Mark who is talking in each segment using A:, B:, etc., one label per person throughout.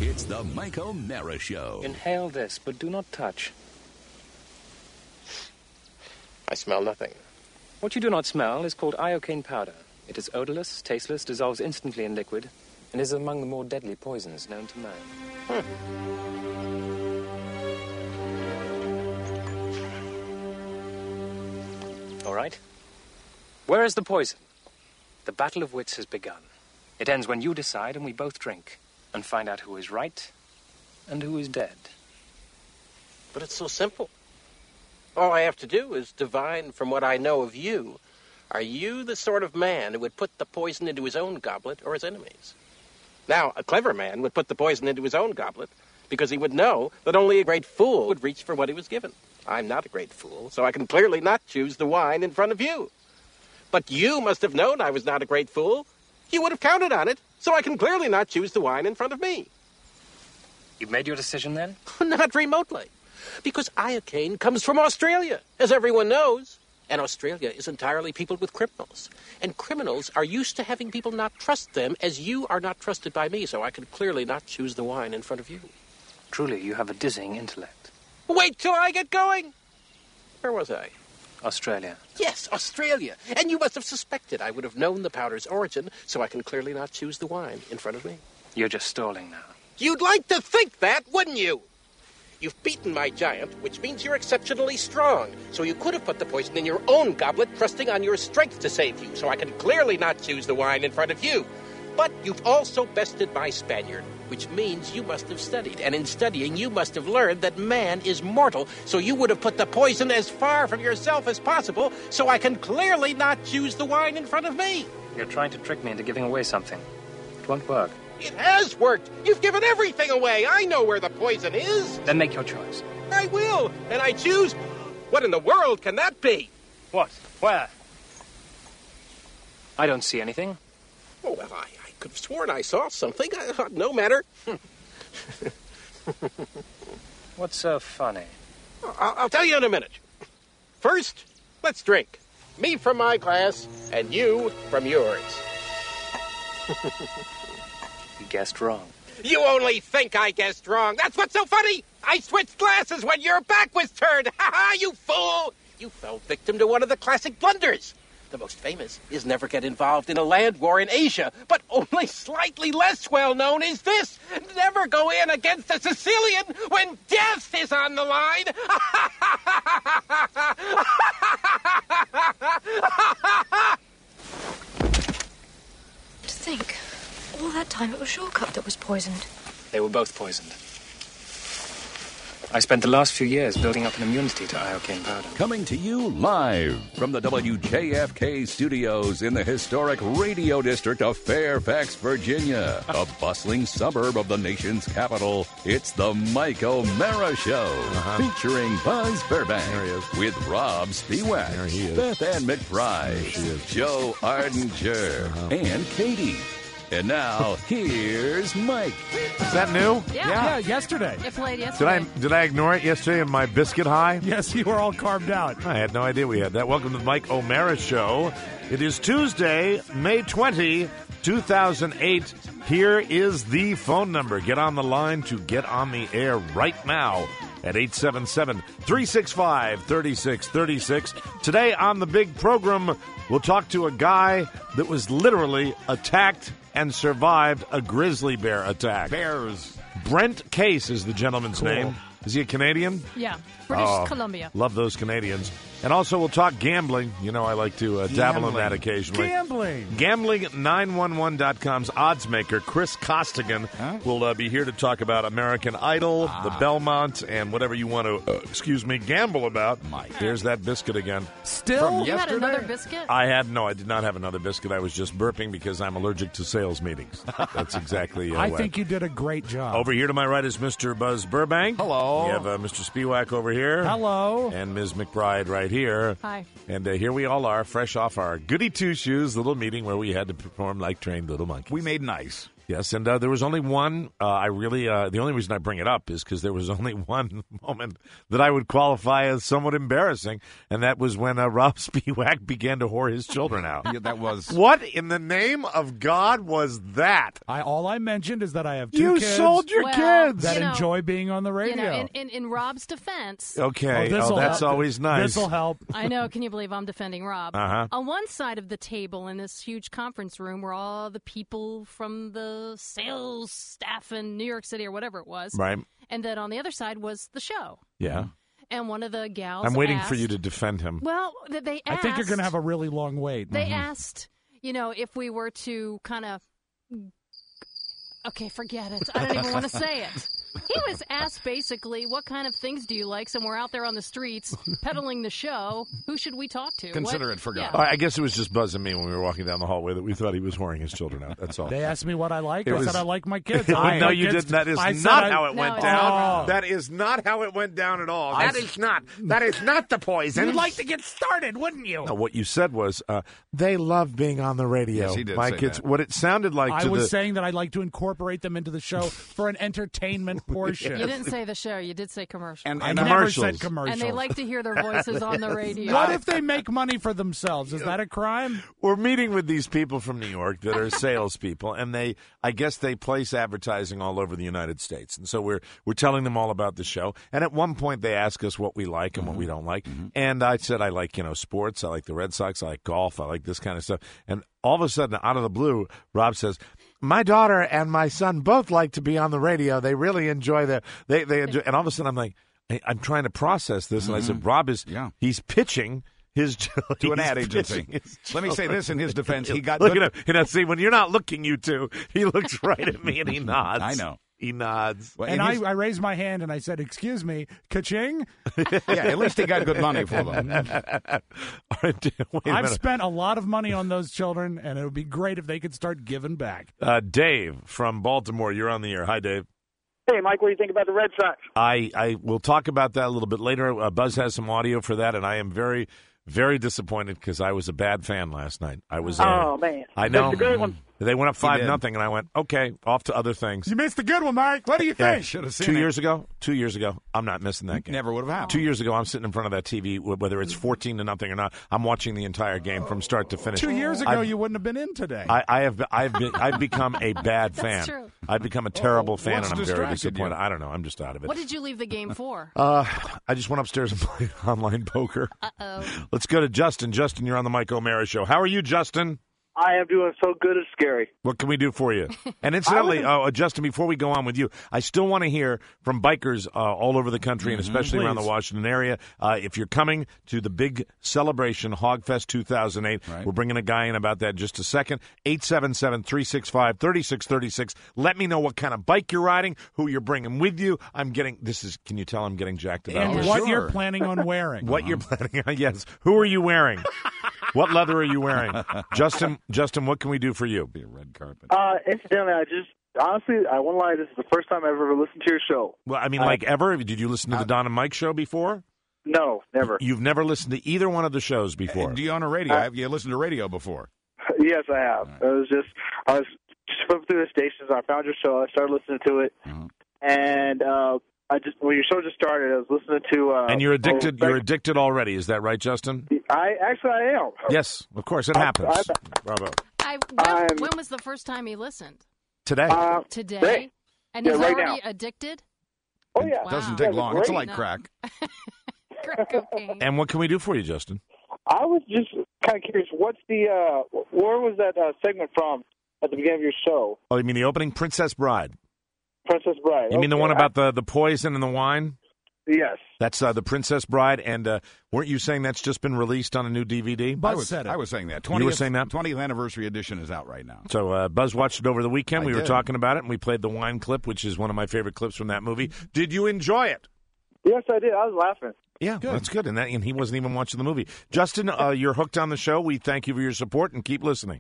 A: It's the Mike O'Mara Show.
B: Inhale this, but do not touch.
C: I smell nothing.
B: What you do not smell is called iocane powder. It is odorless, tasteless, dissolves instantly in liquid, and is among the more deadly poisons known to man. All right. Where is the poison? The battle of wits has begun. It ends when you decide and we both drink and find out who is right and who is dead.
C: But it's so simple. All I have to do is divine from what I know of you. Are you the sort of man who would put the poison into his own goblet or his enemy's? Now, a clever man would put the poison into his own goblet because he would know that only a great fool would reach for what he was given. I'm not a great fool, so I can clearly not choose the wine in front of you. But you must have known I was not a great fool. You would have counted on it, so I can clearly not choose the wine in front of me.
B: You've made your decision then?
C: Not remotely. Because iocane comes from Australia, as everyone knows. And Australia is entirely peopled with criminals. And criminals are used to having people not trust them, as you are not trusted by me, so I can clearly not choose the wine in front of you.
B: Truly, you have a dizzying intellect.
C: Wait till I get going! Where was I?
B: Australia.
C: Yes, Australia. And you must have suspected I would have known the powder's origin, so I can clearly not choose the wine in front of me.
B: You're just stalling now.
C: You'd like to think that, wouldn't you? You've beaten my giant, which means you're exceptionally strong. So you could have put the poison in your own goblet, trusting on your strength to save you, so I can clearly not choose the wine in front of you. But you've also bested my Spaniard, which means you must have studied. And in studying, you must have learned that man is mortal, so you would have put the poison as far from yourself as possible, so I can clearly not choose the wine in front of me.
B: You're trying to trick me into giving away something. It won't work.
C: It has worked. You've given everything away. I know where the poison is.
B: Then make your choice.
C: I will. And I choose... What in the world can that be?
B: What? Where? I don't see anything.
C: Oh, well, I could have sworn I saw something. No matter.
B: What's so funny?
C: I'll tell you in a minute. First, let's drink. Me from my glass, and you from yours.
B: You guessed wrong.
C: You only think I guessed wrong. That's what's so funny. I switched glasses when your back was turned. Ha ha, you fool. You fell victim to one of the classic blunders. The most famous is never get involved in a land war in Asia, but only slightly less well known is this: never go in against a Sicilian when death is on the line.
D: To think, all that time it was Shortcut that was poisoned.
B: They were both poisoned. I spent the last few years building up an immunity to iocane powder.
A: Coming to you live from the WJFK studios in the historic radio district of Fairfax, Virginia, a bustling suburb of the nation's capital. It's the Mike O'Mara Show, featuring Buzz Burbank with Rob Spiewak,
E: There he is.
A: Beth Ann McBride, Joe Ardinger, and Katie. And now, here's Mike.
E: Is that new?
F: Yeah, yesterday.
G: You played yesterday.
E: Did I ignore it yesterday in my biscuit high?
F: Yes, you were all carved out.
E: I had no idea we had that. Welcome to the Mike O'Mara Show. It is Tuesday, May 20, 2008. Here is the phone number. Get on the line to get on the air right now at 877-365-3636. Today on the big program, we'll talk to a guy that was literally attacked and survived a grizzly bear attack.
F: Bears.
E: Brent Case is the gentleman's name. Is he a Canadian?
G: Yeah, British Columbia.
E: Love those Canadians. And also we'll talk gambling. You know I like to dabble in that occasionally.
F: Gambling.
E: Gambling911.com's odds maker, Chris Costigan, will be here to talk about American Idol, the Belmont, and whatever you want to, gamble about.
F: Mike.
E: There's that biscuit again.
F: Still?
G: You had another biscuit?
E: I did not have another biscuit. I was just burping because I'm allergic to sales meetings. That's exactly
F: I
E: what.
F: think you did a great job.
E: Over here to my right is Mr. Buzz Burbank.
F: Hello.
E: We have Mr. Spiewak over here.
F: Hello.
E: And Ms. McBride right here.
G: Hi.
E: And here we all are, fresh off our goody two-shoes little meeting where we had to perform like trained little monkeys.
F: We made nice.
E: Yes, and there was only one. The only reason I bring it up is because there was only one moment that I would qualify as somewhat embarrassing, and that was when Rob Spiewak began to whore his children out.
H: Yeah, that was.
E: What in the name of God was that?
F: All I mentioned is that I have two
E: You
F: kids
E: sold your kids
F: that enjoy being on the radio.
G: In Rob's defense.
E: Okay,
F: this'll
E: that's
F: help.
E: always nice.
F: This'll help.
G: I know. Can you believe I'm defending Rob?
E: Uh-huh.
G: On one side of the table in this huge conference room were all the people from the sales staff in New York City or whatever it was.
E: Right.
G: And then on the other side was the show.
E: Yeah.
G: And one of the gals
E: I'm waiting
G: asked,
E: for you to defend him.
G: Well, they asked.
F: I think you're going to have a really long wait.
G: They asked, if we were to kind of. Okay, forget it. I don't even want to say it. He was asked basically, what kind of things do you like? So we're out there on the streets peddling the show. Who should we talk to?
H: Consider it forgotten.
E: I guess it was just Buzz and me when we were walking down the hallway that we thought he was whoring his children out. That's all.
F: They asked me what I like.
E: It
F: I
E: was-
F: said I like my kids.
E: No, you didn't. That is not how it went
G: it's
E: down.
G: not.
E: That is not how it went down at all. That is not the poison.
F: You'd like to get started, wouldn't you?
E: No, what you said was they love being on the radio.
H: Yes, he did
E: my
H: say
E: kids.
H: that.
E: What it sounded like
F: I
E: to
F: was
E: the
F: saying that I'd like to incorporate them into the show for an entertainment portion.
G: You didn't say the show. You did say commercial.
H: And
F: I
H: and
F: never
E: commercials.
F: said commercials.
G: And they like to hear their voices on the radio.
F: What if they make money for themselves? Is that a crime?
E: we're meeting with these people from New York that are salespeople, and I guess they place advertising all over the United States. And so we're telling them all about the show. And at one point they ask us what we like and what we don't like. And I said I like sports. I like the Red Sox. I like golf. I like this kind of stuff. And all of a sudden, out of the blue, Rob says, "My daughter and my son both like to be on the radio. They really enjoy they enjoy." And all of a sudden, I'm like, I'm trying to process this, and I said, "Rob he's pitching his
H: to an ad agency." Let me say this in his defense: he got
E: look
H: good.
E: at him. See, when you're not looking, you two, he looks right at me and he nods.
H: I know.
E: He nods.
H: Well,
F: And
H: in his-
F: I raised my hand and I said, "Excuse me, ka-ching."
H: yeah, at least he got good money for them.
E: All right, wait a
F: I've
E: minute.
F: spent a lot of money on those children, and it would be great if they could start giving back.
E: Dave from Baltimore, you're on the air. Hi, Dave.
I: Hey, Mike, what do you think about the Red Sox?
E: I will talk about that a little bit later. Buzz has some audio for that, and I am very, very disappointed because I was a bad fan last night. I was.
I: Oh, man.
E: I know.
I: That's a great one.
E: They went up
H: He did.
E: 5-0, and I went, okay, off to other things.
F: You missed a good one, Mike. What do you
E: Yeah,
F: think?
H: Should have seen
E: 2
H: it.
E: years ago, I'm not missing that game.
H: Never would have happened.
E: 2 years ago, I'm sitting in front of that TV, whether it's 14-0 or not. I'm watching the entire game from start to finish.
F: 2 years ago,
E: I've-
F: you wouldn't have been in today.
E: I've become a bad fan.
G: That's true.
E: I've become a terrible fan,
H: what's
E: and I'm very
H: distracted
E: disappointed.
H: you?
E: I don't know. I'm just out of it.
G: What did you leave the game for?
E: I just went upstairs and played online poker.
G: Uh-oh.
E: Let's go to Justin. Justin, you're on the Mike O'Mara Show. How are you, Justin?
I: I am doing so good it's scary.
E: What can we do for you? And incidentally, Justin, before we go on with you, I still want to hear from bikers all over the country and especially around the Washington area. If you're coming to the big celebration, Hogfest 2008, we're bringing a guy in about that in just a second. 877-365-3636. Let me know what kind of bike you're riding, who you're bringing with you. Can you tell I'm getting jacked about
F: and
E: this?
F: what
H: sure.
F: you're planning on wearing.
E: What you're planning on, yes. Who are you wearing? What leather are you wearing? Justin, what can we do for you?
H: Be a red carpet.
I: Incidentally, I won't lie, this is the first time I've ever listened to your show.
E: Well, I mean, like ever? Did you listen to the Don and Mike show before?
I: No, never.
E: You've never listened to either one of the shows before?
H: Do you own a radio? Have you listened to radio before?
I: Yes, I have. I was just flipping through the stations. I found your show. I started listening to it, and when your show just started, I was listening to.
E: And you're addicted. You're addicted already. Is that right, Justin?
I: I am.
E: Yes, of course. It happens. Bravo.
G: When was the first time he listened?
E: Today.
G: Today?
I: Today.
G: And he's
I: Yeah, right
G: already
I: now.
G: addicted?
I: Oh yeah.
G: Wow.
H: Doesn't take long. It's like
G: No.
H: crack.
G: Crack cocaine.
E: And what can we do for you, Justin?
I: I was just kind of curious. What's where was that segment from at the beginning of your show?
E: Oh, you mean the opening Princess Bride?
I: Princess Bride.
E: You mean the
I: Okay.
E: one about the poison and the wine?
I: Yes.
E: That's the Princess Bride. And weren't you saying that's just been released on a new DVD?
F: Buzz said it.
H: I was saying that.
E: You were saying that?
H: 20th anniversary edition is out right now.
E: So Buzz watched it over the weekend.
H: I
E: We were
H: did.
E: talking about it, and we played the wine clip, which is one of my favorite clips from that movie. Did you enjoy it?
I: Yes, I did. I was laughing.
E: Yeah, that's good. And he wasn't even watching the movie. Justin, you're hooked on the show. We thank you for your support and keep listening.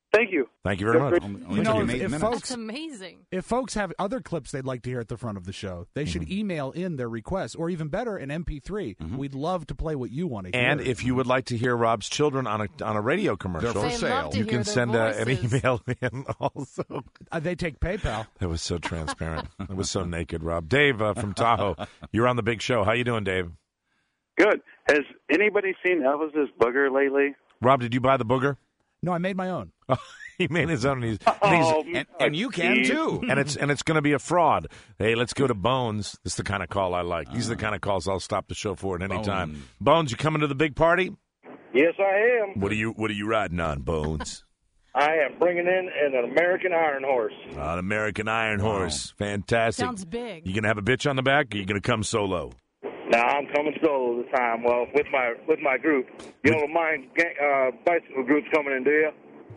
I: Thank you.
E: Thank you very much.
F: You know, if
G: That's
F: folks,
G: amazing.
F: if folks have other clips they'd like to hear at the front of the show, they should email in their requests, or even better, an MP3. We'd love to play what you want to hear.
E: And if you would like to hear Rob's children on a radio commercial,
H: They're for
G: They
H: sale.
G: love to
E: you
G: hear
E: can
G: their
E: send an
G: voices.
E: email in also.
F: they take PayPal.
E: That was so transparent. It was so naked, Rob. Dave from Tahoe, you're on the big show. How you doing, Dave?
I: Good. Has anybody seen Elvis's booger lately?
E: Rob, did you buy the booger?
F: No, I made my own.
E: He made his own. And
H: And you can, too.
E: and it's going to be a fraud. Hey, let's go to Bones. This is the kind of call I like. These are the kind of calls I'll stop the show for at any time. Bones, you coming to the big party?
J: Yes, I am.
E: What are you riding on, Bones?
J: I am bringing in an American Iron Horse.
E: An American Iron Horse. Fantastic.
G: Sounds big.
E: You gonna have a bitch on the back, or you gonna come solo?
J: Now I'm coming solo this time. Well, with my group. You don't mind bicycle groups coming in, do you?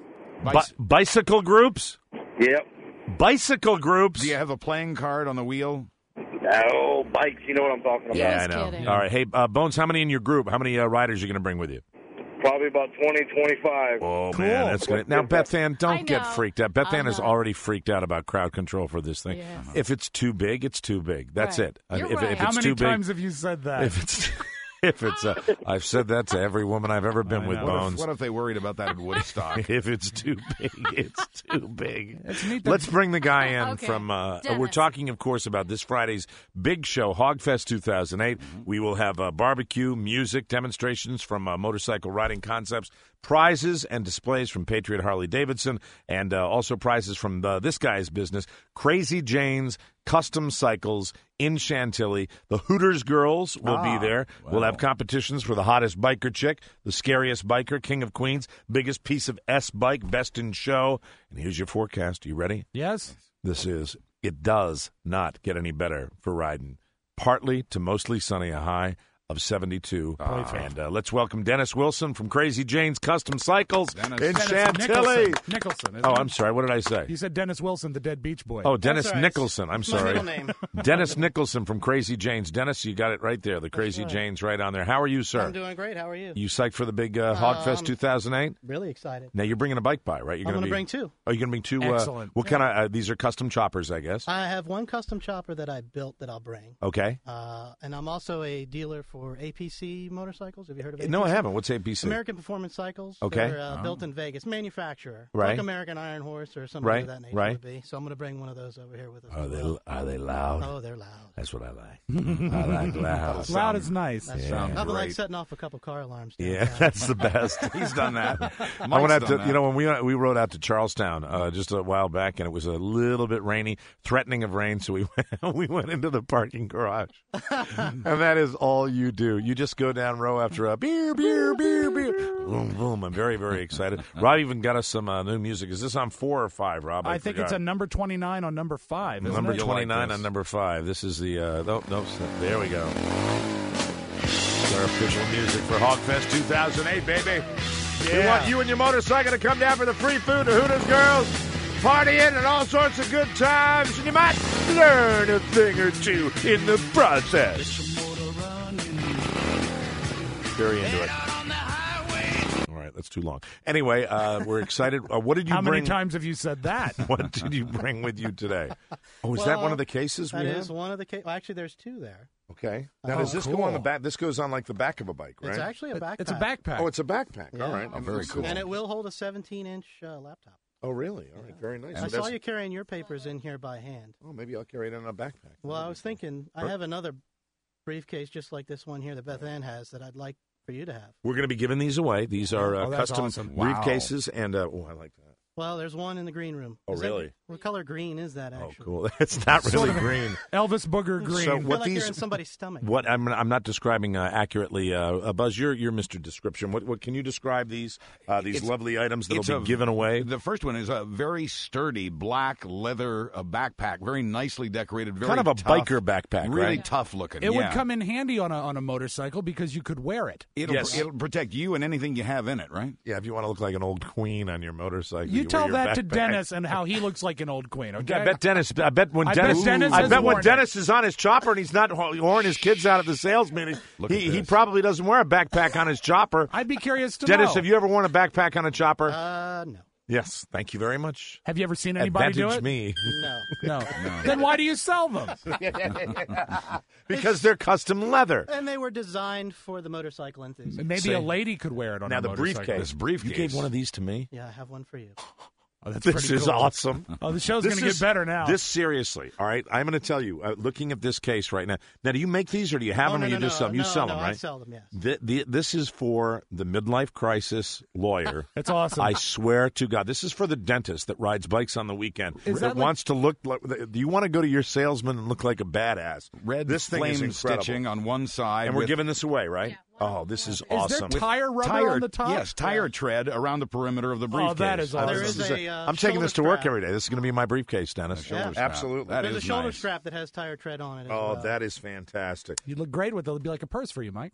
E: Bicycle groups?
J: Yep.
E: Bicycle groups?
H: Do you have a playing card on the wheel?
J: Oh, bikes. You know what I'm talking about.
E: Yeah, I
G: Just
E: know.
G: kidding.
E: All right. Hey, Bones, how many in your group? How many riders are you going to bring with you?
J: Probably about 20, 25.
E: Oh, man. That's good. Now, Beth Ann,
G: I
E: don't get
G: know.
E: freaked out. Beth
G: I
E: Ann is
G: know.
E: already freaked out about crowd control for this thing.
G: Yes.
E: If it's too big, it's too big. That's
G: Right.
E: it.
G: You're
E: If
G: right.
F: How
E: it's
F: many
E: too big,
F: times have you said that?
E: if it's I've said that to every woman I've ever been with, Bones.
H: What if they worried about that at Woodstock?
E: If it's too big, it's too big.
F: It's neat that-
E: Let's bring the guy in
G: Okay.
E: from. We're
G: Dennis.
E: talking, of course, about this Friday's big show, Hogfest 2008. We will have barbecue, music, demonstrations from Motorcycle Riding Concepts, prizes and displays from Patriot Harley Davidson, and also prizes from this guy's business, Crazy Jane's Custom Cycles in Chantilly. The Hooters girls will be there. We'll have competitions for the hottest biker chick, the scariest biker, King of Queens, biggest piece of S bike, best in show. And here's your forecast. You ready?
F: Yes.
E: It does not get any better for riding. Partly to mostly sunny, a high of 72. And let's welcome Dennis Wilson from Crazy Jane's Custom Cycles in
F: Dennis
E: Chantilly.
F: Nicholson. isn't
E: Oh,
F: it?
E: I'm sorry. What did I say?
F: You said Dennis Wilson, the dead Beach Boy.
E: Oh, Dennis
J: all right.
E: Nicholson. I'm
J: It's my
E: sorry.
J: middle name.
E: Dennis Nicholson from Crazy Jane's. Dennis, you got it right there. The Crazy
K: right.
E: Jane's right on there. How are you, sir?
K: I'm doing great. How are you?
E: You psyched for the big Hogfest 2008?
K: Really excited.
E: Now, you're bringing a bike by, right? You're
K: I'm
E: gonna
K: going to bring two.
E: Oh, you're going to bring two?
F: Excellent.
E: What kind of, these are custom choppers, I guess?
K: I have one custom chopper that I built that I'll bring.
E: Okay.
K: And I'm also a dealer for APC motorcycles. Have you heard of APC?
E: No, I haven't. What's APC?
K: American Performance Cycles.
E: Okay.
K: They're built in Vegas. Manufacturer.
E: Right.
K: Like American Iron Horse or something
E: Right,
K: of that nature
E: right.
K: would be. So I'm going to bring one of those over here with us.
E: Are
K: as
E: they,
K: well.
E: are they loud?
K: Oh, they're loud.
E: That's what I like. I like loud.
F: Loud is nice.
K: That's
H: sounds
K: nothing like
H: great.
K: setting off a couple car alarms.
E: Yeah,
K: downtown.
E: that's the best.
H: He's done that.
E: I went out
H: Mike's
E: to,
H: done
E: you
H: that.
E: know, when we rode out to Charlestown just a while back, and it was a little bit rainy, threatening of rain, so we went into the parking garage, and that is all you do. You just go down row after row, beer, beer, beer, beer, boom, boom. I'm very, very excited. Rob even got us some new music. Is this on 4 or 5, Rob?
F: I think it's
E: forgot.
F: a number 29 on number 5. Isn't
E: Number
F: it?
H: You'll like
E: 29
H: this.
E: on number 5. This is the there we go. It's our official music for Hogfest 2008, baby. We want you and your motorcycle to come down for the free food, the Hooters girls, partying and all sorts of good times, and you might learn a thing or two in the process. Very into it. All right, that's too long. Anyway, we're excited. What did you
F: How
E: bring?
F: many times have you said that?
E: What did you bring with you today? Oh, is that one of the cases we
K: That
E: have?
K: is one of the cases. Well, actually, there's two there.
E: Okay. Now,
K: Oh,
E: does this go on the
F: cool.
E: back? This goes on like the back of a bike, right?
K: It's actually a backpack.
F: It's a backpack.
E: Oh, it's a backpack.
K: Yeah.
E: All right.
H: Oh, very cool.
K: And it will hold a 17-inch laptop.
E: Oh, really? All right. Very nice.
K: I
E: So
K: saw
E: that's-
K: you carrying your papers in here by hand.
E: Oh, maybe I'll carry it in a backpack.
K: Well, I was thinking, I have another briefcase just like this one here that Beth Ann has that I'd like for you to have.
E: We're going to be giving these away. These are
F: Oh, that's
E: custom
F: awesome.
H: Wow.
E: briefcases, and oh, I like that.
K: Well, there's one in the green room.
E: Oh,
K: Is that-
E: really?
K: what color green is that, actually?
E: Oh, cool. It's not really green.
F: Elvis Booger Green.
E: So
K: I feel
E: what
K: like
E: these?
K: you're in somebody's stomach.
E: What I'm not describing accurately. Buzz, you're Mr. Description. What can you describe these
H: It's-
E: lovely items
H: it's
E: that'll be given away?
H: The first one is a very sturdy black leather backpack, very nicely decorated, very
E: Kind of a
H: tough,
E: biker backpack,
H: really
E: right?
H: tough looking.
F: it
H: yeah.
F: would come in handy on a motorcycle because you could wear it.
H: It'll protect you and anything you have in it, right?
E: Yeah, if you want to look like an old queen on your motorcycle,
F: You
E: wear
F: tell
E: your
F: that to
E: backpack.
F: Dennis and how he looks like an old queen, okay?
E: I bet Dennis. I bet when
F: I bet
E: Dennis.
F: Dennis
E: I
F: has
E: bet when
F: worn it.
E: Dennis is on his chopper and he's not whoring his kids out at the sales meeting.
H: Look at
E: He
H: this.
E: probably doesn't wear a backpack on his chopper.
F: I'd be curious to
E: Dennis,
F: know.
E: have you ever worn a backpack on a chopper?
K: No.
E: Yes, thank you very much.
F: Have you ever seen anybody do it?
E: Advantage me.
K: No.
F: Then why do you sell them?
E: Because they're custom leather.
K: And they were designed for the motorcycle enthusiast.
F: Maybe a lady could wear it on
E: Now
F: a
E: the
F: motorcycle.
E: briefcase. You gave one of these to me.
K: Yeah, I have one for you.
F: Oh, that's
E: This
F: pretty
E: is
F: cool.
E: awesome.
F: Oh, the show's going to get better now.
E: This seriously, all right? I'm going to tell you, looking at this case right now. Now, do you make these or do you have them or you just sell them? You sell them, right?
K: I sell them, yes.
E: This is for the midlife crisis lawyer.
F: That's awesome.
E: I swear to God. This is for the dentist that rides bikes on the weekend.
F: That
E: wants to look like. Do you want to go to your salesman and look like a badass?
H: Red
E: this thing is
H: flame
E: incredible.
H: stitching on one side.
E: And we're giving this away, right? Oh, this is awesome.
F: Is there tire rubber on the top?
H: Yes, tire tread around the perimeter of the briefcase.
F: Oh, that is awesome.
E: I'm taking this to work every day. This is going to be my briefcase, Dennis.
H: Shoulder strap.
E: Absolutely.
H: That
K: There's a
H: is
K: shoulder
H: nice.
K: strap that has tire tread on it as
E: Oh,
K: well.
E: that is fantastic.
F: You look great with it. It'll be like a purse for you, Mike.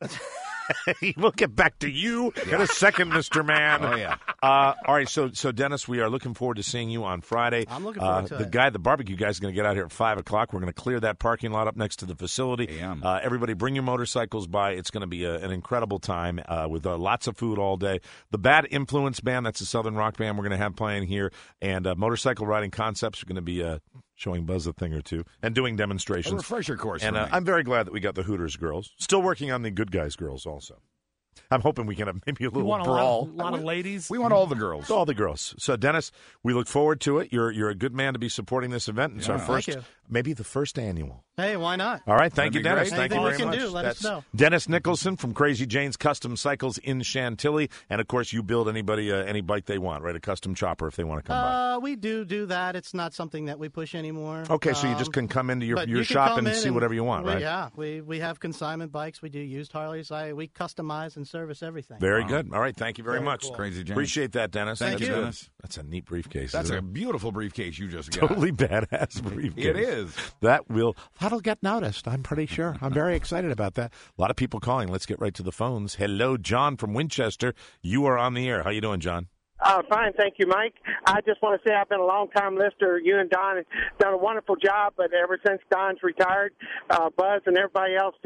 E: We'll get back to you in a second, Mr. Man.
H: Oh, yeah.
E: All right, so Dennis, we are looking forward to seeing you on Friday.
K: I'm looking forward to it.
E: The barbecue guy is going to get out here at 5 o'clock. We're going to clear that parking lot up next to the facility. Everybody bring your motorcycles by. It's going to be an incredible time with lots of food all day. The Bad Influence Band, that's a Southern rock band we're going to have playing here. And Motorcycle Riding Concepts are going to be showing Buzz a thing or two and doing demonstrations.
H: A refresher course.
E: And
H: for me.
E: I'm very glad that we got the Hooters girls. Still working on the Good Guys girls also. I'm hoping we can have maybe a little
F: You want
E: brawl.
F: a lot of ladies?
H: We want all the girls.
E: All the girls. So, Dennis, we look forward to it. You're a good man to be supporting this event. It's our first,
K: Thank you.
E: maybe the first annual.
K: Hey, why not?
E: All right. Thank
H: That'd
E: you,
H: be
E: Dennis.
H: great.
E: Thank you
K: Anything
E: very
K: we
E: much.
K: can do, let us know.
E: Dennis Nicholson from Crazy Jane's Custom Cycles in Chantilly. And, of course, you build anybody any bike they want, right? A custom chopper if they want to come by.
K: We do that. It's not something that we push anymore.
E: Okay, so you just can come into
K: But
E: your
K: you can
E: shop
K: come
E: and
K: in
E: see whatever you want, right?
K: Yeah, we have consignment bikes. We do used Harleys. We customize and service everything.
E: Very good. All right. Thank you very much.
K: cool.
H: Crazy James.
E: Appreciate that, Dennis.
H: Thank you,
E: good.
H: Dennis.
E: That's a neat briefcase.
H: That's
E: isn't
H: a
E: it?
H: beautiful briefcase you just got.
E: Totally badass briefcase.
H: It is.
E: That'll get noticed, I'm pretty sure. I'm very excited about that. A lot of people calling. Let's get right to the phones. Hello, John from Winchester. You are on the air. How you doing, John?
L: Fine, thank you, Mike. I just want to say I've been a long-time listener. You and Don have done a wonderful job, but ever since Don's retired, Buzz and everybody else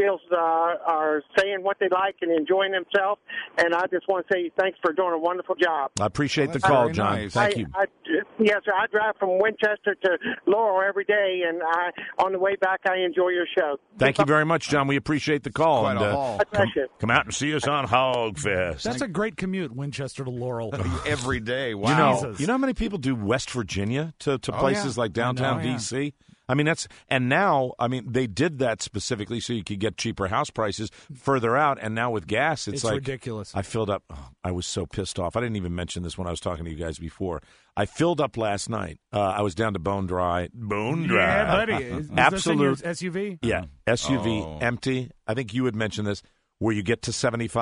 L: are saying what they like and enjoying themselves, and I just want to say thanks for doing a wonderful job.
E: I appreciate the
H: that's
E: call,
H: very
E: John.
H: nice.
E: Thank you.
L: Yes, sir. I drive from Winchester to Laurel every day, and on the way back, I enjoy your show.
E: Thank you very much, John. We appreciate the call.
H: Quite
E: and
H: a haul.
E: come out and see us on Hogfest.
F: That's a great commute, Winchester to Laurel.
H: Every day. Wow.
E: You know how many people do West Virginia to places like downtown
F: yeah.
E: D.C.? I mean, now they did that specifically so you could get cheaper house prices further out. And now with gas, it's like
F: ridiculous.
E: I filled up. I was so pissed off. I didn't even mention this when I was talking to you guys before. I filled up last night. I was down to Bone Dry.
F: Yeah, buddy. Is
E: Absolute
F: this in your SUV?
E: Yeah, SUV empty. I think you had mentioned this. Where you get to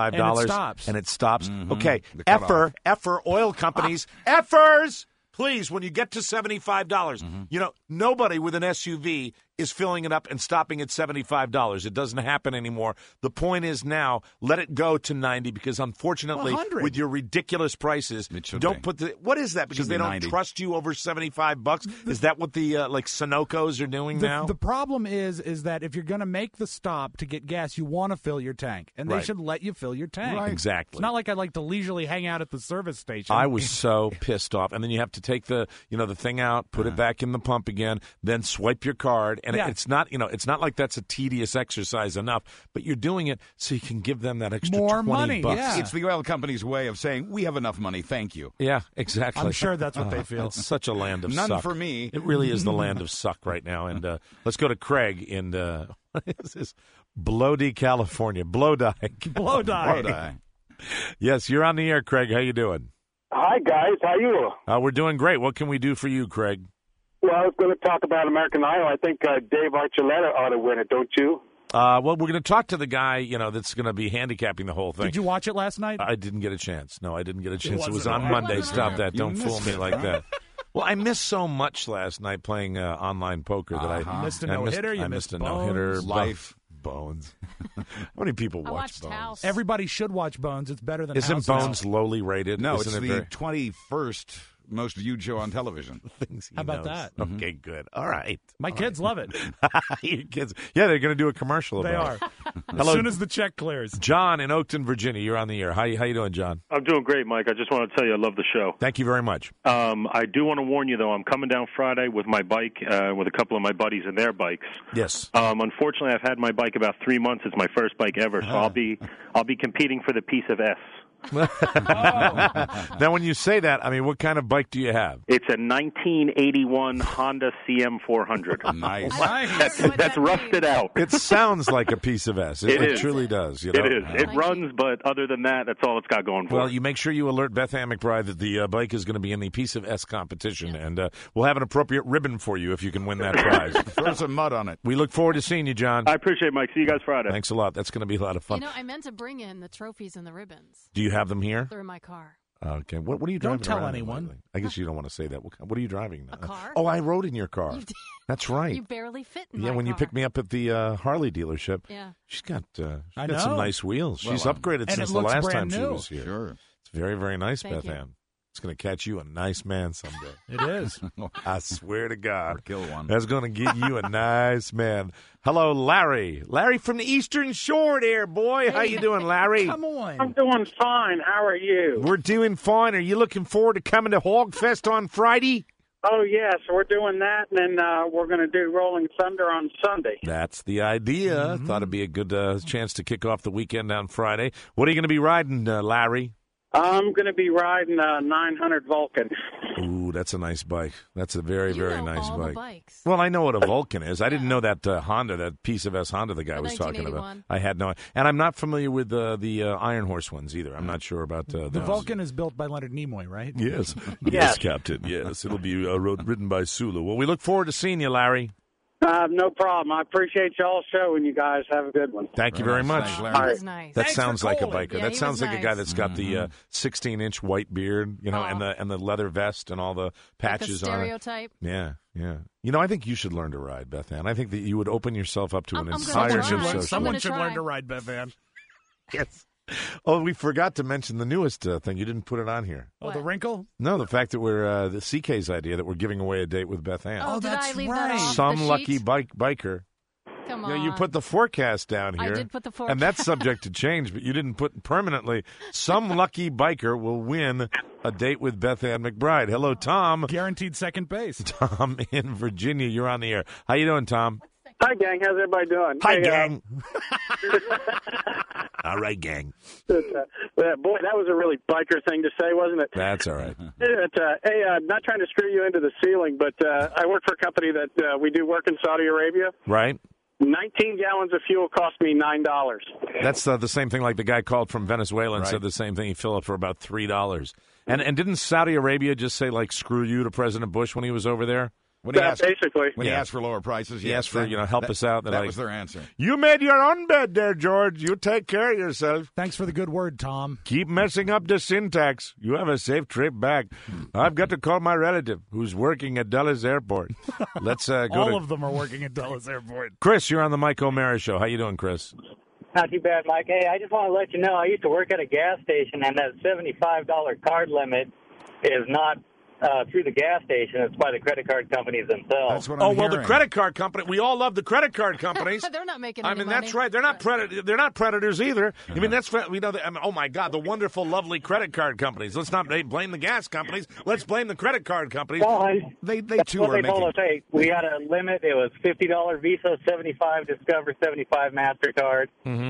E: $75
F: and it
E: stops.
H: Mm-hmm.
E: Okay,
H: The
E: effer oil companies, effers. Please, when you get to $75, nobody with an SUV is filling it up and stopping at $75. It doesn't happen anymore. The point is now, let it go to $90 because unfortunately,
F: 100.
E: with your ridiculous prices, don't put what is that? Because they don't
H: 90.
E: trust you over $75? Is that what the like Sunoco's are doing now?
F: The problem is that if you're going to make the stop to get gas, you want to fill your tank, and they
E: Right.
F: should let you fill your tank.
E: Right. Exactly.
F: It's not like I'd like to leisurely hang out at the service station.
E: I was so pissed off. And then you have to take the thing out, put it back in the pump again, then swipe your card. And it's not like that's a tedious exercise enough, but you're doing it so you can give them that extra
F: More
E: $20.
F: money, yeah.
H: It's the oil company's way of saying, we have enough money, thank you.
E: Yeah, exactly.
F: I'm sure that's what they feel.
E: It's such a land of
H: None
E: suck.
H: for me.
E: It really is the land of suck right now. And let's go to Craig in what is this? Blody, California. Blody.
H: Blody.
E: Yes, you're on the air, Craig. How you doing?
M: Hi, guys. How you?
E: We're doing great. What can we do for you, Craig?
M: Well, I was going to talk about American Idol. I think Dave Archuleta ought to win it, don't you?
E: Well, we're going to talk to the guy, that's going to be handicapping the whole thing.
F: Did you watch it last night?
E: I didn't get a chance. No, I didn't get a chance. It was
F: wasn't
E: on
F: on.
E: Monday. Stop that.
H: You
E: Don't fool
H: missed
E: me
H: it,
E: like
H: huh?
E: that. Well, I missed so much last night playing online poker that I
F: missed a no-hitter, you
E: I missed
F: missed
E: a no-hitter.
F: Bones.
H: Life.
E: Bones. How many people
G: I
E: watch
G: watched
E: Bones?
G: House.
F: Everybody should watch Bones. It's better than
E: Isn't
F: House
E: Bones
F: now.
E: lowly rated?
H: No,
E: Isn't
H: it's
E: it
H: the
E: very-
H: 21st most viewed show on television.
E: Things he
F: How about
E: knows.
F: that?
E: Okay, good. All right.
F: My kids love it.
E: Your kids. Yeah, they're going to do a commercial
F: They
E: about
F: are.
E: it.
F: As
E: Hello,
F: soon as the check clears.
E: John in Oakton, Virginia. You're on the air. How you doing, John?
N: I'm doing great, Mike. I just want to tell you I love the show.
E: Thank you very much.
N: I do want to warn you, though. I'm coming down Friday with my bike, with a couple of my buddies and their bikes.
E: Yes.
N: Unfortunately, I've had my bike about 3 months. It's my first bike ever, so I'll be competing for the piece of S.
E: Now, when you say that, I mean, what kind of bike do you have?
N: It's a 1981 Honda CM400.
H: Nice.
N: That's rusted out.
E: It sounds like a piece of S.
N: It
E: It
N: is.
E: truly does. You know?
N: It is. It runs, but other than that, that's all it's got going for
E: Well,
N: it.
E: you make sure you alert Beth Ann McBride that the bike is going to be in the Piece of S competition, and we'll have an appropriate ribbon for you if you can win that prize.
H: Throw some mud on it.
E: We look forward to seeing you, John.
N: I appreciate it, Mike. See you guys Friday.
E: Thanks a lot. That's going to be a lot of fun.
G: You know, I meant to bring in the trophies and the ribbons.
E: Do you have them here?
G: They're in my car.
E: Okay. What are you driving
F: Don't tell
E: around in
F: anyone.
E: lately? I guess you don't want to say that. What are you driving now?
G: A car?
E: Oh, I rode in your car.
G: You did.
E: That's right.
G: You barely fit in
E: Yeah,
G: my
E: when you
G: car.
E: picked me up at the Harley dealership.
G: Yeah.
E: She's got
F: I
E: some
F: know.
E: nice wheels.
H: Well,
E: She's upgraded
F: and
E: since
F: it
E: the
F: looks
E: last time
F: brand
E: she
F: new.
E: was here.
H: Sure.
E: It's very, very nice,
G: Thank
E: Beth
G: you.
E: Ann. It's going to catch you a nice man someday.
F: It is.
E: I swear to God.
H: Or kill one.
E: That's going to get you a nice man. Hello, Larry. Larry from the Eastern Shore there, boy. How you doing, Larry?
F: Come on.
L: I'm doing fine. How are you?
E: We're doing fine. Are you looking forward to coming to Hogfest on Friday?
L: Oh, yes, we're doing that, and then we're going to do Rolling Thunder on Sunday.
E: That's the idea.
F: Mm-hmm.
E: Thought it'd be a good chance to kick off the weekend on Friday. What are you going to be riding, Larry?
L: I'm going to be riding a 900 Vulcan.
E: Ooh, that's a nice bike. That's a very,
G: You
E: very
G: know
E: nice
G: all
E: bike.
G: the bikes.
E: Well, I know what a Vulcan is. I didn't know that Honda, that piece of S Honda the guy
G: The
E: was talking about.
G: 1981.
E: I had no, and I'm not familiar with the Iron Horse ones either. I'm not sure about
F: The
E: those.
F: Vulcan is built by Leonard Nimoy, right?
E: Yes, yes, Captain. Yes, it'll be ridden by Sulu. Well, we look forward to seeing you, Larry.
L: No problem. I appreciate y'all showing you guys. Have a good one.
E: Thank you very much.
H: Thanks, Larry.
L: All
G: He
L: right.
G: was nice.
E: That
F: Thanks
E: sounds
F: for
E: like a
F: calling.
E: biker.
G: Yeah,
E: That
G: he
E: sounds
G: was
E: like a guy
G: nice.
E: that's got the 16-inch white beard, you know, and the leather vest and all the patches
G: like a
E: on it.
G: stereotype.
E: Yeah, yeah. You know, I think you should learn to ride, Beth Ann. I think that you would open yourself up to an
G: I'm gonna
E: entire
G: try.
E: new
G: I'm
E: social.
F: Someone
G: gonna
F: should
G: try.
F: learn to ride, Beth Ann.
E: Yes. Oh, we forgot to mention the newest thing. You didn't put it on here.
F: Oh, the wrinkle?
E: No, the fact that we're the CK's idea that we're giving away a date with Beth Ann.
G: Oh, did
F: that's
G: I leave
F: right.
G: that off
E: Some
G: the
E: lucky
G: sheet?
E: biker.
G: Come
E: You
G: on.
E: know, you put the forecast down
G: I
E: here.
G: did put the
E: And that's subject to change, but you didn't put permanently. Some lucky biker will win a date with Beth Ann McBride. Hello, Tom.
F: Guaranteed second base.
E: Tom in Virginia. You're on the air. How you doing, Tom?
L: Hi, gang. How's everybody doing?
E: Hi,
L: Hey,
E: gang. All right, gang.
L: Boy, that was a really biker thing to say, wasn't it?
E: That's all right.
L: Hey, not trying to screw you into the ceiling, but I work for a company that we do work in Saudi Arabia.
E: Right?
L: 19 gallons of fuel cost me $9.
E: That's the same thing like the guy called from Venezuela and
H: Right.
E: said the same thing. He filled it for about $3. And didn't Saudi Arabia just say, like, screw you to President Bush when he was over there?
H: When he asked,
L: Basically.
H: when he asked for lower prices,
E: He
H: yes,
E: asked for,
H: that-
E: help us out. They're
H: That
E: like,
H: was their answer.
E: You made your own bed there, George. You take care of yourself.
F: Thanks for the good word, Tom.
E: Keep messing up the syntax. You have a safe trip back. I've got to call my relative who's working at Dulles Airport. Let's go
F: All
E: to
F: of them are working at Dulles Airport.
E: Chris. You're on the Mike O'Mara Show. How you doing, Chris?
O: Not too bad, Mike. Hey, I just want to let you know I used to work at a gas station, and that $75 card limit is not through the gas station. It's by the credit card companies themselves.
H: That's what
E: Oh
H: I'm
E: well, the
H: hearing.
E: credit card company. We all love the credit card companies.
G: They're not making
E: I
G: any
E: mean,
G: money.
E: that's right. They're not they're not predators either. I mean, that's oh my God, the wonderful, lovely credit card companies. Let's not blame the gas companies. Let's blame the credit card companies.
O: Well,
E: They
O: that's
E: too
O: what
E: are
O: they told
E: making.
O: us. Hey, we had a limit. It was $50 Visa, $75 Discover, $75 MasterCard,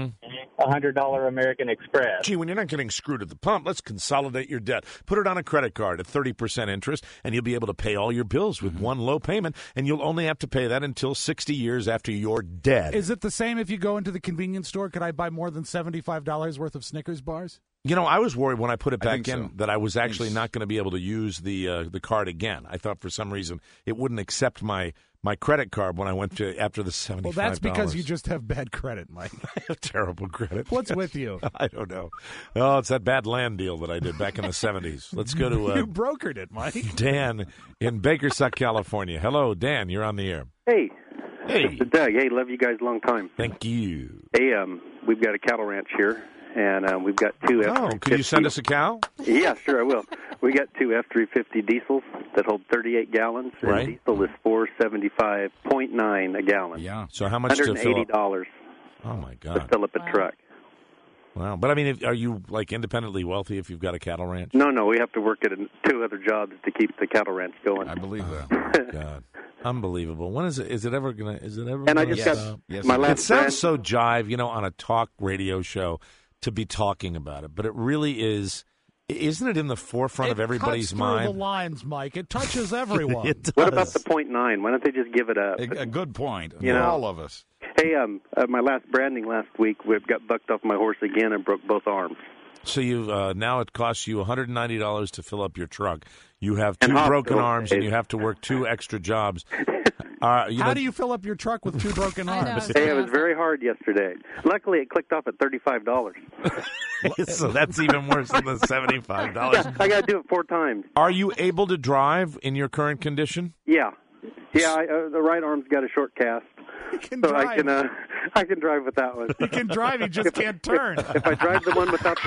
O: $100 American Express.
E: Gee, when you're not getting screwed at the pump, let's consolidate your debt. Put it on a credit card at 30% interest, and you'll be able to pay all your bills with one low payment, and you'll only have to pay that until 60 years after you're dead.
F: Is it the same if you go into the convenience store? Could I buy more than $75 worth of Snickers bars?
E: You know, I was worried when I put it
H: I
E: back
H: think
E: in
H: so.
E: that I was actually not going to be able to use the card again. I thought for some reason it wouldn't accept my credit card when I went to after the $75.
F: Well, that's because you just have bad credit, Mike.
E: I have terrible credit.
F: What's with you?
E: I don't know. Oh, it's that bad land deal that I did back in the 70s. Let's go to
F: You brokered it, Mike.
E: Dan in Bakersfield, California. Hello, Dan. You're on the air.
P: Hey.
E: Hey.
P: This is Doug. Hey, love you guys a long time.
E: Thank you.
P: Hey, we've got a cattle ranch here, and we've got two
E: Oh, could you send us a cow?
P: Yeah, sure, I will. We got two F-350 diesels that hold 38 gallons, and
E: Right.
P: diesel is $475.9 a gallon.
H: Yeah.
E: So how much to fill up?
P: $180
E: Oh, my
P: to
E: God.
P: fill up a truck.
E: Wow. But, I mean, are you, like, independently wealthy if you've got a cattle ranch?
P: No, we have to work at two other jobs to keep the cattle ranch going.
H: I believe that.
E: God. Unbelievable. When is it? Is it ever gonna?
P: And I just got my last
E: It sounds
P: brand-
E: so jive, on a talk radio show to be talking about it, but it really is. Isn't it in the forefront of everybody's
F: cuts
E: mind?
F: through the lines, Mike. It touches everyone.
E: It does.
P: What about the .9? Why don't they just give it up?
H: A good point.
P: You know.
H: All of us.
P: Hey, my last branding last week, we got bucked off my horse again and broke both arms.
E: So you now it costs you $190 to fill up your truck. You have
P: And
E: two
P: hospital
E: broken arms, and
P: stays.
E: you have to work two extra jobs.
F: How do you fill up your truck with two broken arms?
P: Hey, it was very hard yesterday. Luckily, it clicked off at $35.
E: So that's even worse than the $75.
P: I got to do it 4 times.
E: Are you able to drive in your current condition?
P: Yeah. The right arm's got a short cast, so I can drive with that one.
F: He can drive, he just can't turn.
P: If I drive the one without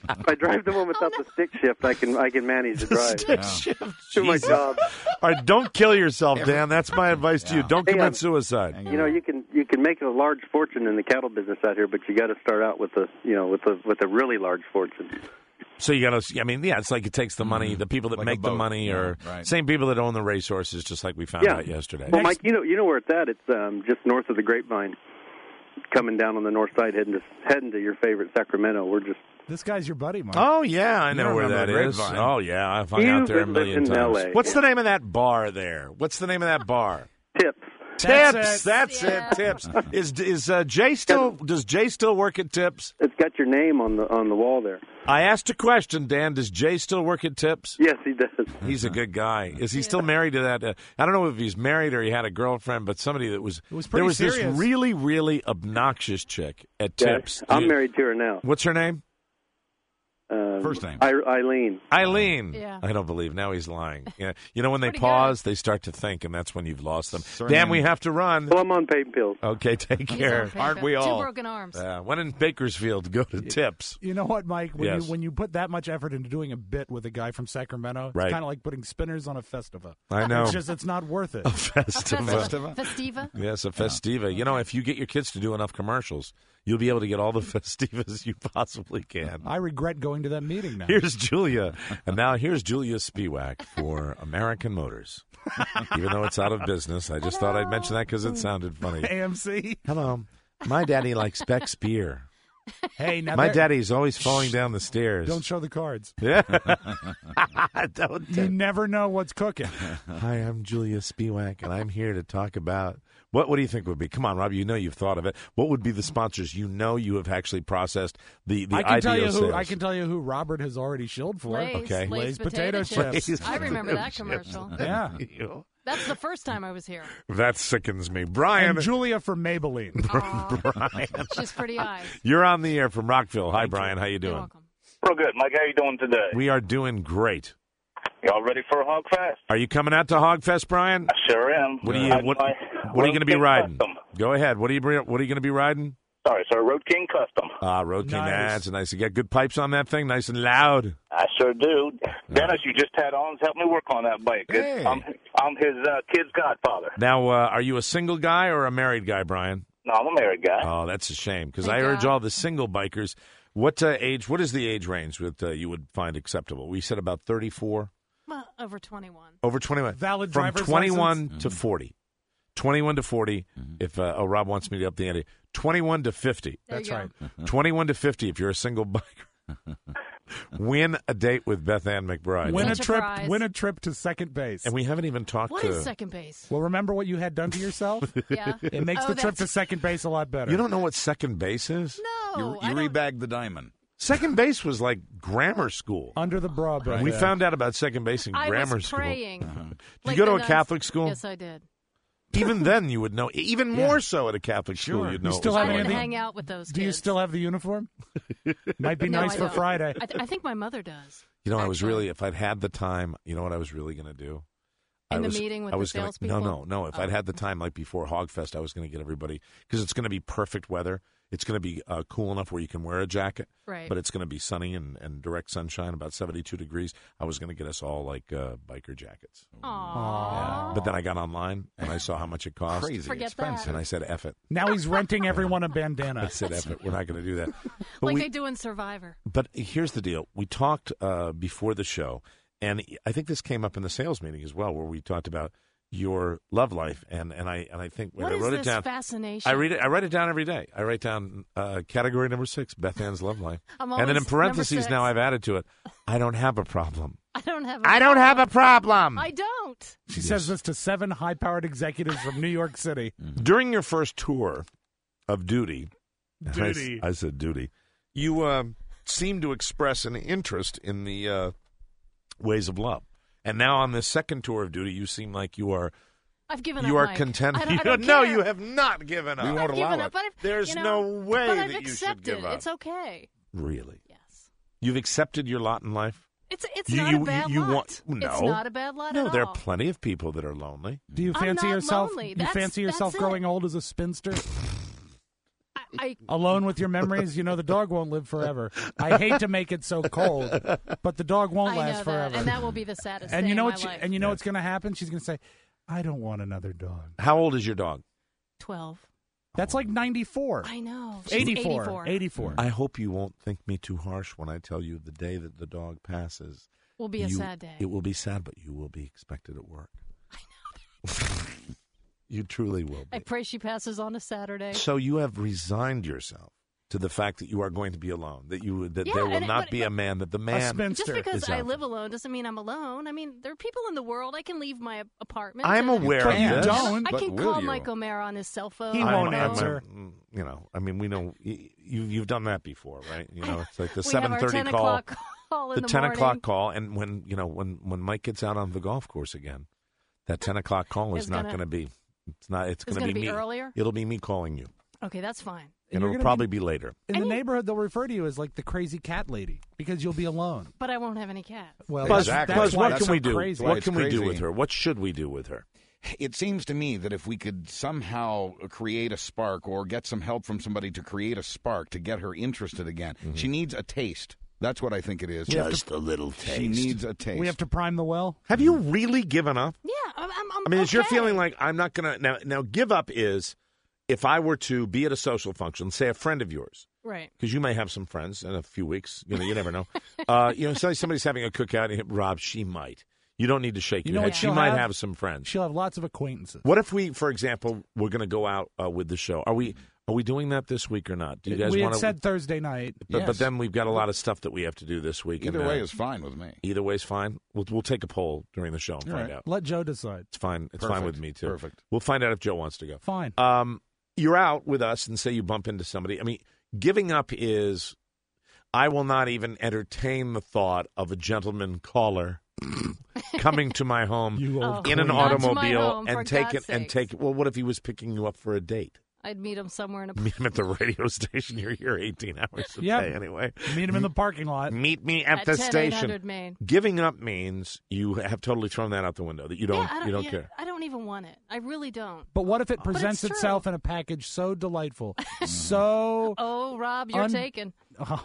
P: the stick shift, I can manage to drive.
E: Stick shift.
P: Do my
E: Jesus.
P: job.
E: All right, don't kill yourself, Dan. That's my advice to you. Don't
P: Hey,
E: commit suicide.
P: You can make a large fortune in the cattle business out here, but you got to start out with a really large fortune.
E: So you got to. I mean, it's like it takes the money. The people that
H: Like a
E: make the
H: boat.
E: money are
H: right.
E: same people that own the racehorses, just like we found out yesterday.
P: Well, Mike, you know where it's at. It's just north of the Grapevine, coming down on the north side, heading to your favorite Sacramento. We're just.
F: This guy's your buddy, Mike.
E: Oh yeah, I
H: You
E: know
H: don't
E: where that
H: remember
E: is.
H: Grapevine.
E: Oh yeah, I've hung
P: You
E: out there a
P: lived
E: million
P: in
E: times.
P: LA.
E: What's the name of that bar there? What's the name of that bar?
P: Tips.
E: Tips. That's it. Tips. Is Jay still? Does Jay still work at Tips?
P: It's got your name on the wall there.
E: I asked a question, Dan. Does Jay still work at Tips?
P: Yes, he does.
E: He's a good guy. Is he still married to that? I don't know if he's married or he had a girlfriend, but somebody that was.
F: It was
E: there
F: pretty
E: was this
F: serious.
E: really, really obnoxious chick at Tips.
P: I'm married to her now.
E: What's her name?
H: First name.
P: Eileen.
E: Eileen.
G: Yeah.
E: I don't believe. Now he's lying. Yeah. You know, when they
G: Pretty
E: pause, they start to think, and that's when you've lost them.
H: Surname.
E: Dan, we have to run.
P: Well, I'm on pain pills.
E: Okay, take
G: He's
E: care.
G: on paper.
H: Aren't we all?
G: Two broken arms.
E: When in Bakersfield, go to Tips.
F: You know what, Mike?
E: Yes.
F: When you put that much effort into doing a bit with a guy from Sacramento,
E: Right.
F: it's kind of like putting spinners on a festiva.
E: I know.
F: It's not worth it.
E: A festiva.
G: Festiva?
E: Yes, a festiva. You know, if you get your kids to do enough commercials, you'll be able to get all the festivas you possibly can.
F: I regret going to that meeting now.
E: Here's Julia. And now here's Julia Spiewak for American Motors. Even though it's out of business, I just thought I'd mention that because it sounded funny.
F: AMC.
E: Hello. My daddy likes Beck's beer.
F: Hey, now
E: My
F: there-
E: daddy's always falling down the stairs.
F: Don't show the cards.
E: Yeah. Don't.
F: You never know what's cooking.
E: Hi, I'm Julia Spiewak, and I'm here to talk about what do you think would be? Come on, Rob. You know you've thought of it. What would be the sponsors? You know you have actually processed the
F: I can tell
E: ideal
F: you
E: sales.
F: I can tell you who Robert has already shilled for.
G: Lay's,
E: Okay.
G: Lay's
F: potato chips.
E: Lay's
G: I remember that
E: potato chips.
G: commercial.
F: Yeah.
G: That's the first time I was here.
E: That sickens me. Brian.
F: And Julia from Maybelline.
E: Brian.
G: She's pretty eyes.
E: You're on the air from Rockville. Hi, Brian. How you
G: You're
E: doing?
G: welcome.
J: Real good. Mike, how you doing today?
E: We are doing great.
J: Y'all ready for a hog fest?
E: Are you coming out to Hogfest, Brian?
J: I sure am.
E: What are you
J: Riding
E: what
J: my
E: are you going to be
J: Road King
E: riding?
J: Custom.
E: Go ahead. What are you going to be riding?
J: Sorry, sir. Road King Custom.
E: Road King.
F: Nice.
E: That's nice. You got good pipes on that thing, nice and loud.
J: I sure do. Dennis, you just had on, helped me work on that bike.
H: Hey.
J: I'm his kid's godfather.
E: Now, are you a single guy or a married guy, Brian?
J: No, I'm a married guy.
E: Oh, that's a shame because
G: Thank
E: I urge
G: God.
E: all the single bikers. What age? What is the age range that you would find acceptable? We said about 34,
G: Well, over 21.
E: over 21,
F: Valid
E: from
F: driver's
E: 21
F: license?
E: to 40. 21 to 40. If Rob wants me to up the ante, 21 to 50.
G: There
F: That's
G: you go.
F: right.
E: 21 to 50 if you're a single biker. Win a date with Beth Ann McBride.
F: Win a
G: Such a
F: trip.
G: prize.
F: Win a trip to second base.
E: And we haven't even talked
G: What
E: to.
G: is second base?
F: Well, remember what you had done to yourself?
G: Yeah.
F: It makes
G: Oh,
F: the trip
G: that's-
F: to second base a lot better.
E: You don't know what second base is?
G: No.
H: You
G: I don't-
H: rebagged the diamond.
E: Second base was like grammar school.
F: Under the bra, back
E: We
F: then.
E: found out about second base in
G: I
E: grammar
G: was
E: school.
G: praying.
E: Did
G: Like
E: you go to
G: the
E: a
G: nuns.
E: Catholic school?
G: Yes, I did.
E: Even then, you would know. Even more so at a Catholic school,
H: Sure.
E: you'd know.
F: You
E: it
F: still
E: was
F: have
G: I
E: going
G: would
F: anything-
E: on.
G: hang out with those kids.
F: Do you still have the uniform? Might be
G: No,
F: nice
G: I
F: for
G: don't.
F: Friday.
G: I think my mother does.
E: You know, I was
G: actually.
E: really, if I'd had the time, you know what I was really going to do?
G: In the meeting with the salespeople?
E: No. If I'd had the time, like before Hogfest, I was going to get everybody, because it's going to be perfect weather. It's going to be cool enough where you can wear a jacket,
G: right?
E: But it's going to be sunny and direct sunshine, about 72 degrees. I was going to get us all like biker jackets.
G: Aww.
E: Yeah. But then I got online and I saw how much it cost.
H: Crazy
G: Forget
H: expensive.
G: that.
E: And I said, F it.
F: Now he's renting everyone a bandana.
E: I said, F it. We're not going to do that.
G: Like they do in Survivor.
E: But here's the deal. We talked before the show, and I think this came up in the sales meeting as well, where we talked about your love life, and I think when
G: what
E: I wrote
G: is
E: it
G: this
E: down,
G: fascination?
E: I write it down every day. I write down category number 6, Beth Ann's love life,
G: I'm
E: and then in
G: always
E: parentheses
G: number 6.
E: now I've added to it, I don't have a problem.
G: I don't have a
E: problem.
G: I don't.
F: She says this to 7 high-powered executives from New York City.
E: During your first tour of duty, I said duty, you seemed to express an interest in the ways of love. And now on this second tour of duty, you seem like you are.
G: I've given
E: you
G: up.
E: are
G: Mike.
E: content.
G: I don't
E: No,
G: care.
E: you have not given up.
H: We won't allow it.
E: There's no way
G: but
E: that
G: I've
E: you should
G: accepted.
E: give up.
G: It's okay.
E: Really?
G: Yes.
E: You've accepted your lot in life?
G: It's not a bad lot.
E: No.
G: It's not a bad lot
E: No,
G: at
E: there
G: all.
E: are plenty of people that are lonely.
F: Do you
G: I'm
F: fancy
G: not
F: yourself?
G: lonely.
F: Do you fancy yourself
G: that's
F: growing
G: it.
F: old as a spinster?
G: I
F: Alone with your memories, you know the dog won't live forever. I hate to make it so cold, but the dog won't
G: I
F: last
G: know
F: forever.
G: that, and that will be the saddest
F: And
G: day
F: you know
G: in
F: what?
G: my life.
F: And you know what's going to happen? She's going to say, "I don't want another dog."
E: How old is your dog?
G: 12.
F: That's like 94.
G: I know. She's
F: 84. 84.
E: I hope you won't think me too harsh when I tell you the day that the dog passes
G: Will be a sad day.
E: It will be sad, but you will be expected at work. I know. You truly will be.
G: I pray she passes on a Saturday.
E: So you have resigned yourself to the fact that you are going to be alone, that
G: Yeah,
E: there will
G: and
E: not be a man, that the man
G: Just because
E: is
G: I
E: out
G: live alone doesn't mean I'm alone. I mean, there are people in the world. I can leave my apartment.
E: I'm aware of this.
G: I can call Mike O'Mara on his cell phone.
F: He won't answer.
E: You know, I mean, we know you've done that before, right? You know, it's like the
G: We have our
E: 7:30
G: 10
E: call,
G: o'clock call in
E: the
G: the
E: 10
G: morning.
E: o'clock call, and when Mike gets out on the golf course again, that 10 o'clock call is
G: It's
E: not
G: gonna-
E: going to be. It's not. It's going to
G: gonna
E: be
G: be
E: me.
G: earlier?
E: It'll be me calling you,
G: Okay, that's fine.
E: and
F: you're
E: it'll
F: gonna
E: probably be later.
F: In the neighborhood, they'll refer to you as like the crazy cat lady because you'll be alone.
G: But I won't have any cats.
F: Well,
E: Buzz,
F: that's
E: Buzz,
F: why
E: what
F: it's
E: can
F: so
E: we do?
F: crazy.
E: What can we do
H: crazy.
E: with her? What should we do with her?
H: It seems to me that if we could somehow create a spark or get some help from somebody to create a spark to get her interested again, she needs a taste. That's what I think it is.
E: Just a little taste.
H: She needs a taste.
F: We have to prime the well.
E: Have you really given up?
G: Yeah, I'm
E: I mean, is your
G: okay.
E: feeling like I'm not going to now? Give up is if I were to be at a social function, say a friend of yours,
G: Right.
E: because you may have some friends in a few weeks. You know, you never know. Say somebody's having a cookout, and Rob, she might. You don't need to shake
F: You
E: your
F: know
E: head.
F: what
E: She
F: she'll
E: might
F: have?
E: have some friends.
F: She'll have lots of acquaintances.
E: What if we, for example, we're going to go out with the show? Are we doing that this week or not? Do you guys
F: we
E: want
F: had
E: to?
F: said Thursday night.
E: But then we've got a lot of stuff that we have to do this week.
H: Either
E: and,
H: way is fine with me.
E: Either way is fine. We'll take a poll during the show and
F: All
E: find
F: right.
E: out.
F: Let Joe decide.
E: It's fine. It's fine
H: Perfect.
E: with me too.
H: Perfect.
E: We'll find out if Joe wants to go.
F: Fine.
E: You're out with us, and say you bump into somebody. I mean, giving up is. I will not even entertain the thought of a gentleman caller coming to my home in an
G: Not to my
E: automobile
G: home, for
E: and take
G: God's
E: it and
G: sakes.
E: take. Well, what if he was picking you up for a date?
G: I'd meet him somewhere in a.
E: Meet him at the radio station. You're here 18 hours a
F: Yep.
E: day anyway.
F: Meet him in the parking lot.
E: Meet me at the
G: 10-800
E: station.
G: Main.
E: Giving up means you have totally thrown that out the window. That you don't
G: Yeah, I
E: you don't
G: yeah,
E: care.
G: I don't even want it. I really don't.
F: But what if it
G: But
F: presents
G: it's true.
F: itself in a package so delightful, so
G: Oh, Rob, you're taken.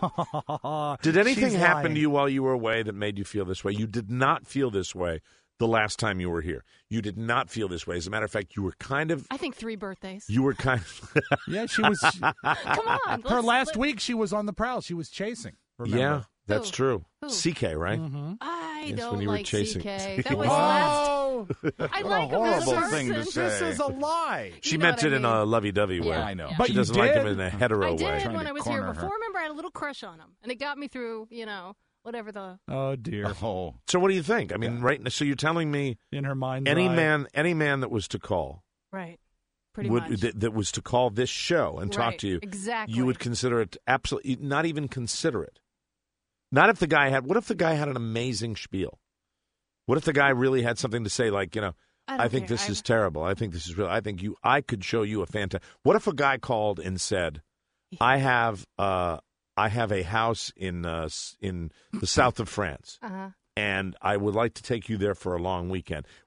E: Did anything
F: She's
E: happen
F: lying.
E: to you while you were away that made you feel this way? You did not feel this way the last time you were here. You did not feel this way. As a matter of fact, you were kind of.
G: I think 3 birthdays.
E: You were kind of.
F: Yeah, she was.
G: Come on.
F: Her last week, she was on the prowl. She was chasing. Remember?
E: Yeah, that's
G: Who?
E: true.
G: Who?
E: CK, right?
G: I
E: Yes,
G: don't
E: when you were
G: like
E: chasing-
G: CK. That was
F: Oh,
G: last. I like him as a
H: horrible thing to
G: person.
H: say.
F: this is a lie.
E: She
G: You know
E: meant
G: what I
E: it in
G: mean.
E: a lovey-dovey way.
G: Yeah,
H: I know.
G: yeah.
F: But
E: She
F: you
E: doesn't like him
F: did?
E: in a hetero
G: I
E: way.
G: did
H: Trying
G: when
H: to
G: I was here
H: corner her.
G: before. Remember, I had a little crush on him, and it got me through, whatever the.
F: Oh dear.
H: Oh,
E: So what do you think? I mean, right now, so you're telling me
F: In her mind's
E: any
F: eye.
E: man that was to call
G: Right. Pretty much.
E: that was to call this show and talk
G: Right,
E: to you,
G: exactly.
E: you would consider it absolutely not even consider it. Not if the guy had. What if the guy had an amazing spiel? What if the guy really had something to say, like, I think this is terrible. I think this is real. I could show you a fantastic. What if a guy called and said, I have a house in the south of France,
G: Uh-huh.
E: and I would like to take you there for a long weekend.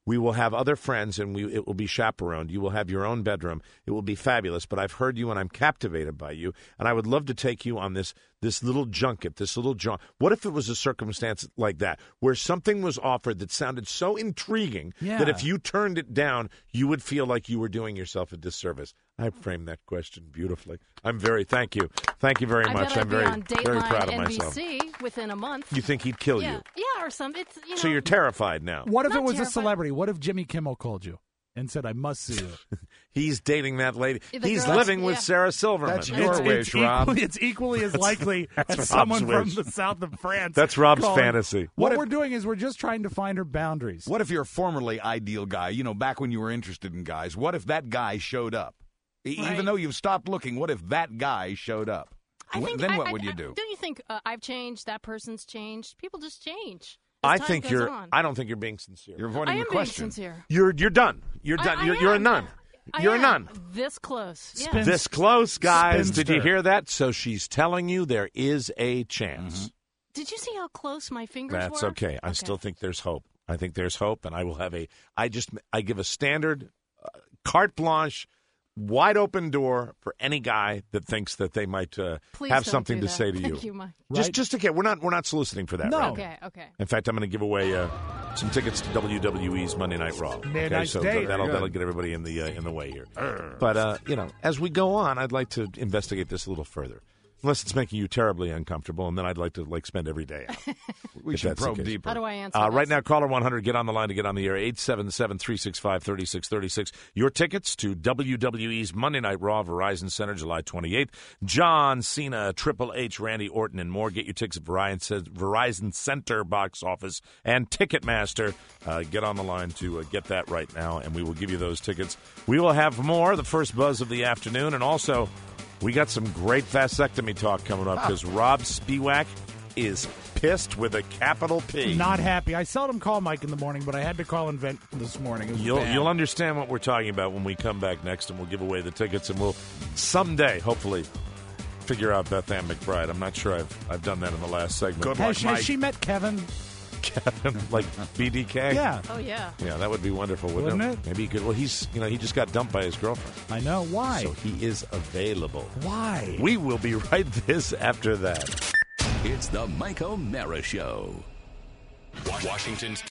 E: We will have other friends, and it will be chaperoned. You will have your own bedroom. It will be fabulous. But I've heard you, and I'm captivated by you, and I would love to take you on this little junket, this little jaunt. What if it was a circumstance like that, where something was offered that sounded so intriguing that if you turned it down, you would feel like you were doing yourself a disservice? I framed that question beautifully. Thank you. Thank you very much. I'm very proud of myself.
G: NBC within a month.
E: You think he'd kill you?
G: Yeah, or something.
E: So you're terrified now.
F: What if it was a celebrity? What if Jimmy Kimmel called you and said, I must see you?
E: He's dating that lady. He's living with Sarah Silverman.
H: That's your wish, Rob.
F: It's equally as likely as someone from the south of France.
E: That's Rob's fantasy.
F: What we're doing is we're just trying to find her boundaries.
H: What if you're a formerly ideal guy, back when you were interested in guys? What if that guy showed up? Even though you've stopped looking, what if that guy showed up? Then what would you do?
G: Don't you think I've changed, that person's changed? People just change.
E: I don't think you're being sincere.
H: You're avoiding the question.
G: Being sincere.
E: You're done. You're done. You're a nun. You're a nun.
G: This close. Yeah.
E: This close, guys. Spinster. Did you hear that? So she's telling you there is a chance.
G: Mm-hmm. Did you see how close my fingers were?
E: That's okay. I still think there's hope. I think there's hope, and I will have I give a standard carte blanche, wide open door for any guy that thinks that they might have something to say to you.
G: Thank you, Mike.
E: Just okay. We're not soliciting for that.
F: No.
E: Right?
G: Okay.
E: In fact, I'm going to give away some tickets to WWE's Monday Night Raw.
F: Nice
E: so
F: day.
E: that'll get everybody in the way here. But as we go on, I'd like to investigate this a little further. Unless it's making you terribly uncomfortable, and then I'd like to spend every day out.
H: We should probe deeper.
G: How do I answer
E: right now, caller 100, get on the line to get on the air, 877-365-3636. Your tickets to WWE's Monday Night Raw, Verizon Center, July 28th. John Cena, Triple H, Randy Orton, and more. Get your tickets at Verizon Center box office and Ticketmaster. Get on the line to get that right now, and we will give you those tickets. We will have more, the first buzz of the afternoon, and also we got some great vasectomy talk coming up because Rob Spiewak is pissed with a capital P.
F: Not happy. I seldom call Mike in the morning, but I had to call Invent this morning.
E: You'll understand what we're talking about when we come back next, and we'll give away the tickets, and we'll someday, hopefully, figure out Beth Ann McBride. I'm not sure I've done that in the last segment.
H: Good luck, Mike.
F: Has she met Kevin?
E: Kevin, like BDK?
F: Yeah.
G: Oh, yeah.
E: Yeah, that would be wonderful, wouldn't it? Maybe he could. Well, he just got dumped by his girlfriend.
F: I know. Why?
E: So he is available.
F: Why?
E: We will be right this after that.
A: It's the Mike O'Mara Show.
Q: Washington's